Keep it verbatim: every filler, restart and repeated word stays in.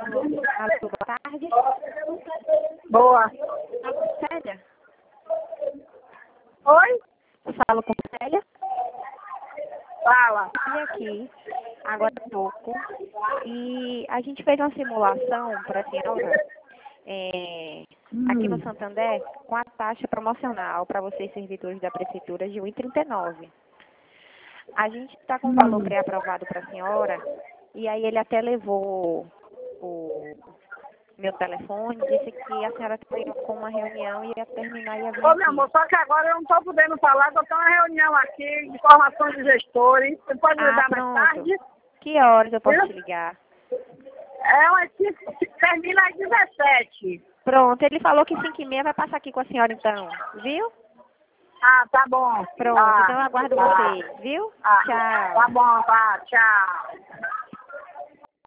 Alô, alô, boa tarde. Boa. Célia? Oi? Eu falo com Célia. Fala. Olha aqui, agora há pouco. E a gente fez uma simulação para a senhora, é, aqui no Hum. Santander, com a taxa promocional para vocês servidores da prefeitura de um real e trinta e nove centavos. A gente está com o valor Hum. pré-aprovado para a senhora, e aí ele até levou o meu telefone, disse que a senhora estava com uma reunião e ia terminar e ia vir Ô, meu aqui. amor, só que agora eu não estou podendo falar, que eu tenho uma reunião aqui de formação de gestores. Você pode me Ah, dar mais pronto. tarde? Que horas eu posso Viu? te ligar? É umas cinco, termina às dezessete. Pronto, ele falou que cinco e meia vai passar aqui com a senhora então, viu? Ah, tá bom. Pronto, Tá. então eu aguardo Tá. você, viu? Ah, Tchau. tá bom, tá. Tchau.